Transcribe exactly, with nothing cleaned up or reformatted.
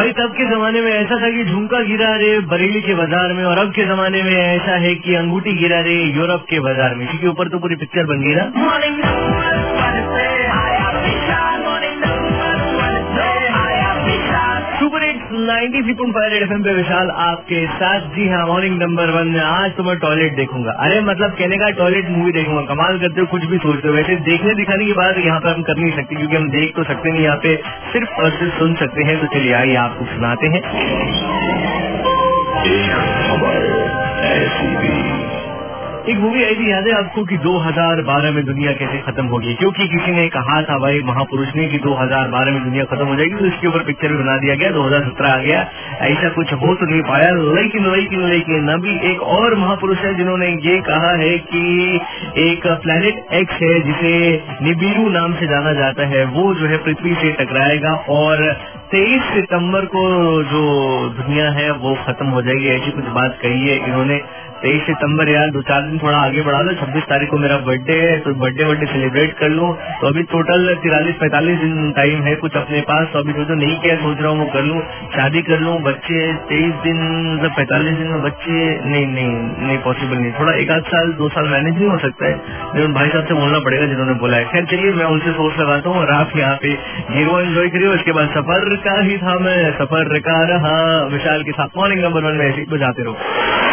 भाई तब के जमाने में ऐसा था कि झुमका गिरा रे बरेली के बाजार में, और अब के जमाने में ऐसा है कि अंगूठी गिरा रे यूरोप के बाजार में। इसी के ऊपर तो पूरी पिक्चर बन गई ना। Super hits ninety three point five F M पे विशाल आपके साथ। जी हाँ, मॉर्निंग नंबर वन में आज तो मैं टॉयलेट देखूंगा। अरे मतलब कहने का टॉयलेट मूवी देखूंगा। कमाल करते हो, कुछ भी सोचते हो। वैसे देखने दिखाने की बात यहाँ पे हम कर नहीं सकते क्योंकि हम देख तो सकते नहीं, यहाँ पे सिर्फ और सिर्फ सुन सकते हैं। तो चलिए आइए आपको सुनाते हैं। एक मूवी आई थी, याद है आपको, कि दो हज़ार बारह में दुनिया कैसे खत्म होगी, क्योंकि किसी ने कहा था भाई महापुरुष ने कि दो हज़ार बारह में दुनिया खत्म हो जाएगी, तो इसके ऊपर पिक्चर भी बना दिया गया। दो हज़ार सत्रह आ गया, ऐसा कुछ हो तो नहीं पाया। लेकिन लेकिन लेकिन अभी एक और महापुरुष है जिन्होंने ये कहा है कि एक प्लेनेट एक्स है जिसे निबिरू नाम से जाना जाता है, वो जो है पृथ्वी से टकराएगा और तेईस सितंबर को जो दुनिया है वो खत्म हो जाएगी। ऐसी कुछ बात कही है इन्होंने। तेईस सितंबर यार, दो चार दिन थोड़ा आगे बढ़ा लो। छब्बीस तारीख को मेरा बर्थडे है, तो बर्थडे बर्थडे सेलिब्रेट कर लूं। तो अभी टोटल तिरालीस पैंतालीस दिन टाइम है कुछ अपने पास। तो अभी जो जो नहीं किया सोच रहा हूँ वो कर लूं, शादी कर लूं, बच्चे तेईस दिन मतलब पैंतालीस दिन में बच्चे नहीं नहीं नहीं पॉसिबल नहीं। थोड़ा एक आध साल दो साल मैनेज नहीं हो सकता है, लेकिन भाई साहब से बोलना पड़ेगा जिन्होंने बोला है। खैर चलिए, मैं उनसे सोच लगाता हूँ और आप यहाँ पे जीरो एंजॉय करिए। उसके बाद सफर का ही था, मैं सफर का रहा विशाल के साथ मॉर्निंग नंबर वन में ऐसे बजाते रहो।